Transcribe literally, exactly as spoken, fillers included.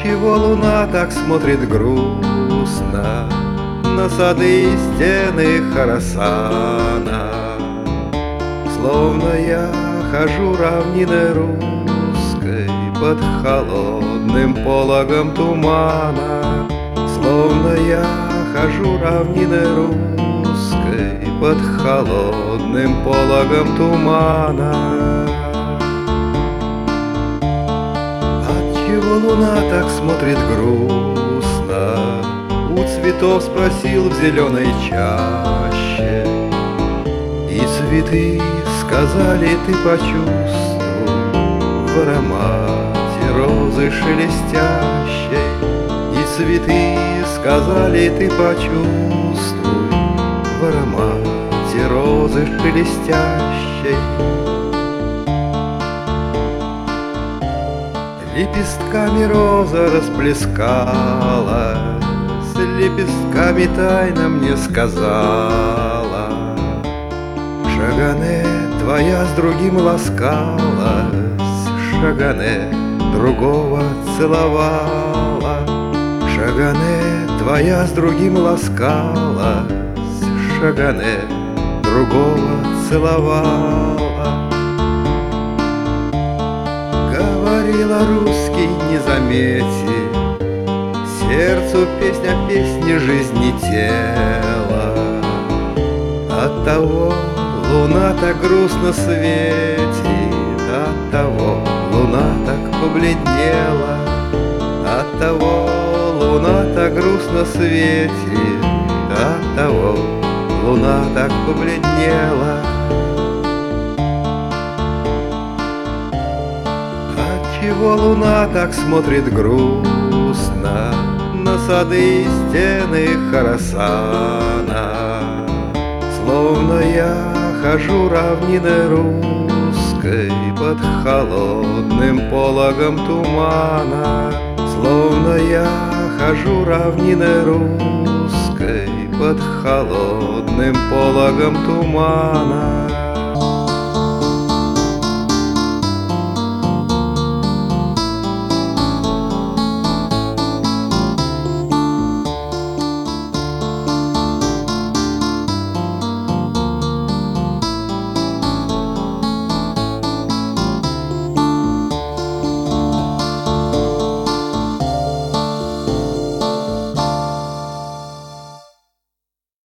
Отчего луна так смотрит грустно на сады и стены Хорасана? Словно я хожу равниной русской под холодным пологом тумана. Словно я хожу равниной русской под холодным пологом тумана. Отчего луна так смотрит грустно? У цветов спросил в зеленой чаще, и цветы сказали: ты почувствуй в аромате розы шелестящей. И цветы сказали: ты почувствуй в аромате розы шелестящей. Лепестками роза расплескалась, лепестками тайно мне сказала: Шагане твоя с другим ласкалась, Шагане другого целовала. Шагане твоя с другим ласкалась, Шагане другого целовала. Говорила: русский, не замети, сердцу песня песни жизни тела. Оттого луна так грустно светит, оттого луна так побледнела. Оттого луна так грустно светит, оттого луна так побледнела. Отчего луна так смотрит грустно на сады и стены Хорасана? Словно я хожу равниной русской под холодным пологом тумана. Словно я хожу равниной русской под холодным пологом тумана.